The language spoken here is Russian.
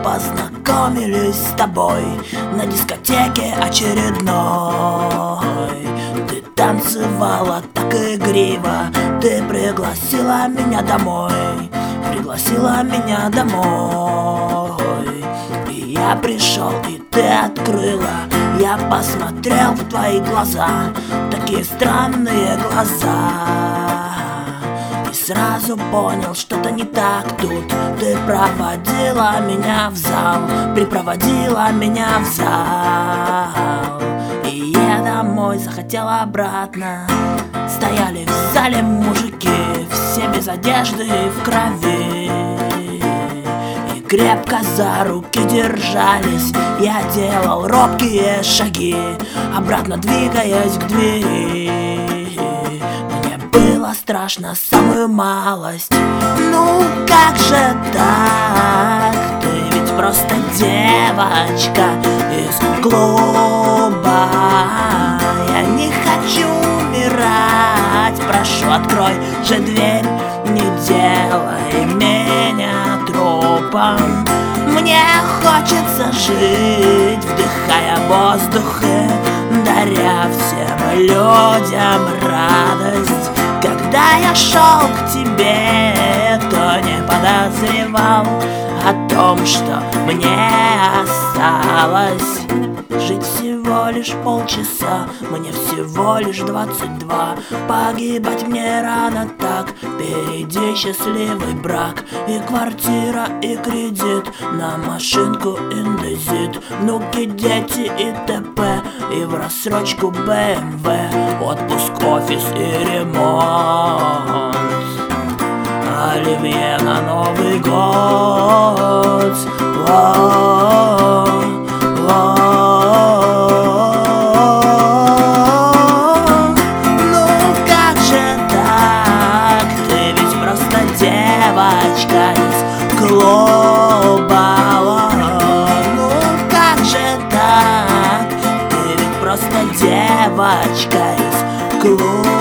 познакомились с тобой на дискотеке очередной. Ты танцевала так игриво, ты пригласила меня домой, пригласила меня домой. И я пришел, и ты открыла. Я посмотрел в твои глаза, такие странные глаза, и сразу понял, что-то не так тут. Ты проводила меня в зал, припроводила меня в зал. И я домой захотела обратно. Стояли в зале мужики, все без одежды и в крови, и крепко за руки держались. Я делал робкие шаги, обратно двигаясь к двери. Мне было страшно самую малость. Ну как же так? Ты ведь просто девочка из клуба. Я не хочу умирать, прошу, открой же дверь, не делай меня трупом. Мне хочется жить, вдыхая воздух и даря всем людям радость. Когда я шел к тебе, то не подозревал о том, что мне осталось жить всего лишь полчаса. Мне всего лишь 22. Погибать мне рано так. Впереди счастливый брак, и квартира, и кредит на машинку индезит, внуки, дети и т.п. И в рассрочку БМВ, отпуск, офис и ремонт, оливье на Новый год. Ну как же так? Ты ведь просто девочка из клуба. Ну как же так? Ты ведь просто девочка из клуба.